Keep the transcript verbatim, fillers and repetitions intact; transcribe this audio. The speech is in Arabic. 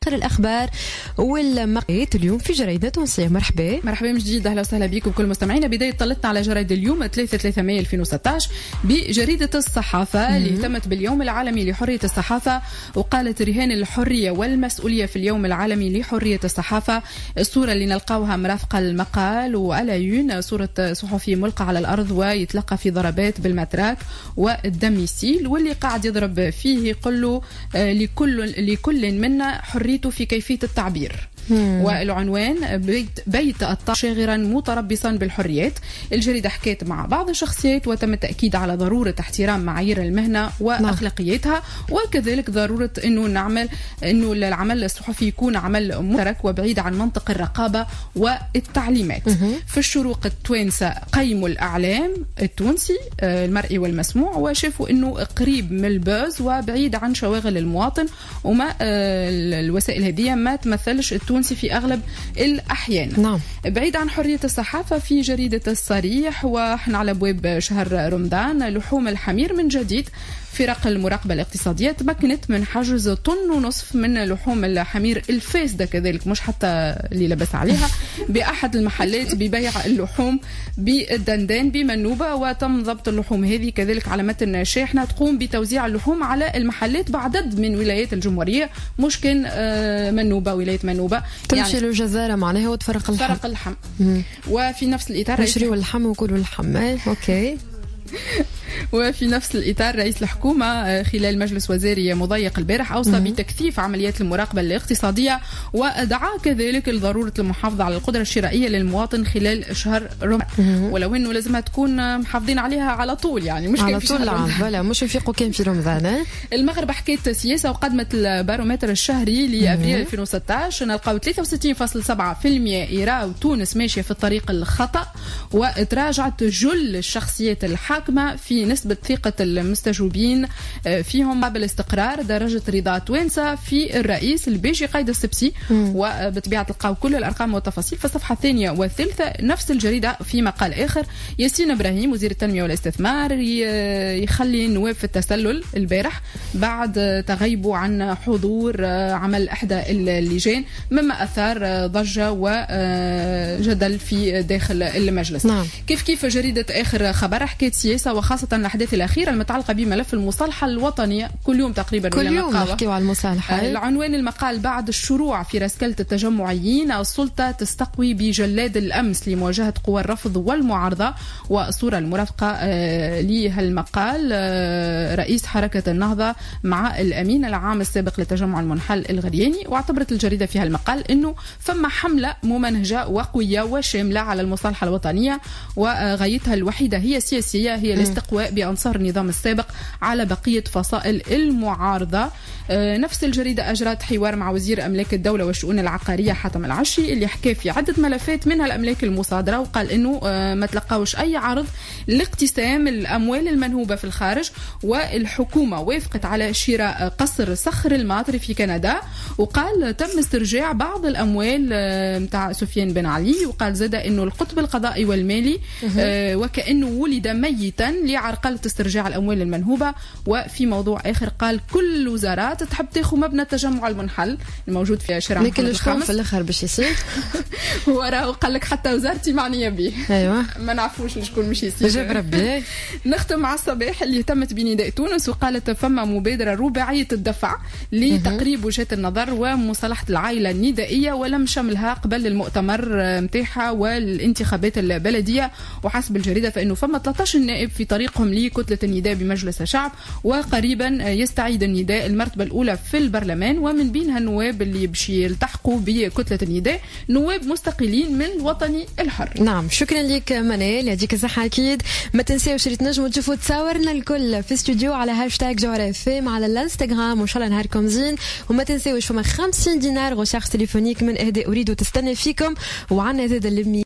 آخر الأخبار والمقيت اليوم في جريدة تونسية. مرحبا مرحبا من جديد، أهلا وسهلا بكم كل مستمعينا. بداية طلتنا على جريدة اليوم ثلاثة ثلاثة مايو ألفين وستة عشر بجريدة الصحافة اللي اهتمت باليوم العالمي لحرية الصحافة، وقالت رهان الحرية والمسؤولية في اليوم العالمي لحرية الصحافة. الصورة اللي نلقاوها مرافقة المقال وألايون صورة صحفي ملقى على الأرض ويتلقى في ضربات بالمتراك والدميسيل، واللي قاعد يضرب فيه يقول له لكل لكل منا حريته في كيفية التعبير. مم. والعنوان بيت, بيت الطاق شاغرا متربصا بالحريات. الجريدة حكيت مع بعض الشخصيات وتم التأكيد على ضرورة احترام معايير المهنة وأخلاقياتها، وكذلك ضرورة أنه نعمل أنه العمل الصحفي يكون عمل مشترك وبعيد عن منطق الرقابة والتعليمات. مم. في الشروق التوانسة قيموا الأعلام التونسي المرئي والمسموع، وشافوا أنه قريب من البوز وبعيد عن شواغل المواطن، وما الوسائل هذه ما تمثلش التونسي في أغلب الأحيان. نعم. بعيد عن حرية الصحافة في جريدة الصريح، وإحنا على أبواب شهر رمضان، لحوم الحمير من جديد فرق المراقبة الاقتصادية تمكنت من حجز طن ونصف من لحوم الحمير الفاسدة كذلك، مش حتى اللي لبس عليها، بأحد المحلات ببيع اللحوم بالدندان بمنوبة. وتم ضبط اللحوم هذه كذلك على متن شاحنة تقوم بتوزيع اللحوم على المحلات بعدد من ولايات الجمهورية، مش كان منوبة ولاية منوبة تمشي يعني للجزائر معناها وتفرق اللحم. فرق اللحم. وفي نفس الإطار نشريوا اللحم وكلوا اللحم. اوكي. وفي نفس الإطار رئيس الحكومة خلال مجلس وزاري مضيق البارح أوصى بتكثيف عمليات المراقبة الاقتصادية، ودعا كذلك لضرورة المحافظة على القدرة الشرائية للمواطن خلال شهر رمضان، ولو أنه لازمها تكون محافظين عليها على طول، يعني مش على طول ولا مش يفيقوا كان في رمضان. المغرب حكيت سياسة وقدمت البارومتر الشهري لأبريل ألفين وستة عشر، نلقاو ثلاثة وستين فاصلة سبعة بالمئة يراو تونس ماشية في الطريق الخطأ، وتراجعت جل الشخصيات الحاكمة في نسبة ثقة المستجوبين فيهم قبل استقرار درجة رضا توانسة في الرئيس البيجي قايد السبسي. وبطبيعة تلقاو كل الأرقام والتفاصيل في الصفحة الثانية والثالثة. نفس الجريدة في مقال آخر، ياسين إبراهيم وزير التنمية والاستثمار يخلي النواب في التسلل البارح بعد تغيبوا عن حضور عمل إحدى اللجان، مما أثار ضجة وجدل في داخل المجلس. نعم. كيف كيف جريدة آخر خبر حكيت سياسة وخاصة الأحداث الأخيرة المتعلقة بملف المصالحة الوطنية، كل يوم تقريبا كل يوم نحكيو على المصالحة. العنوان المقال بعد الشروع في رسكلة التجمعيين السلطة تستقوي بجلاد الأمس لمواجهة قوى الرفض والمعارضة. والصورة المرافقة لهالمقال رئيس حركة النهضة مع الأمين العام السابق للتجمع المنحل الغرياني. واعتبرت الجريدة في هالمقال أنه فما حملة ممنهجة وقوية وشاملة على المصالحة الوطنية، وغايتها الوحيدة هي سياسية، هي الاستقواء بأنصار النظام السابق على بقية فصائل المعارضة. نفس الجريدة أجرت حوار مع وزير أملاك الدولة والشؤون العقارية حاتم العشي، اللي حكى في عدة ملفات منها الأملاك المصادرة، وقال إنه ما تلقاوش أي عرض لاقتسام الأموال المنهوبة في الخارج، والحكومة وافقت على شراء قصر صخر الماطري في كندا. وقال تم استرجاع بعض الأموال متاع سفيان بن علي، وقال زاد إنه القطب القضائي والمالي وكأنه ولد ميتا لعرقلة استرجاع الأموال المنهوبة. وفي موضوع آخر قال كل الوزارات تحب تاخذ مبنى التجمع المنحل الموجود في شارع محمد الخامس في الآخر باش يصير. هو راه قال لك حتى وزارتي معنية به. أيوة. ما نعرفوش شكون مش يصير. جاب ربي. نختم مع الصباح اللي اهتمت بنداء تونس، وقالت فما مبادرة رباعية الدفع لتقريب وجهات النظر ومصالحة العائلة الندائية، ولم شملها قبل المؤتمر متاحة والانتخابات البلدية. وحسب الجريدة فإنه فما ثلاثة عشر نائب في طريقهم لكتلة النداء بمجلس الشعب، وقريبا يستعيد النداء المرتبة الأولى في البرلمان، ومن بينها النواب اللي بشي يلتحقوا بكتلة النداء نواب مستقلين من الوطني الحر. نعم، شكرا لك منال، يديك الصحة. أكيد ما تنساوش اللي تنجموا تشوفوا تصاورنا الكل في استوديو على هاشتاج جوهرة اف ام على الانستغرام، وإن شاء الله نهاركم زين. وما تنساوش فما خمسين دينار غوشارج تليفونيك من إهداء أريد وتستنى فيكم، وعنا زاد اللمي